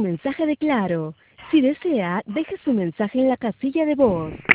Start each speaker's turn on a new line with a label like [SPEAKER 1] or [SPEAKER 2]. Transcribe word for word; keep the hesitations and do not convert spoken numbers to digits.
[SPEAKER 1] mensaje de Claro. Si desea, deje su mensaje en la casilla de voz.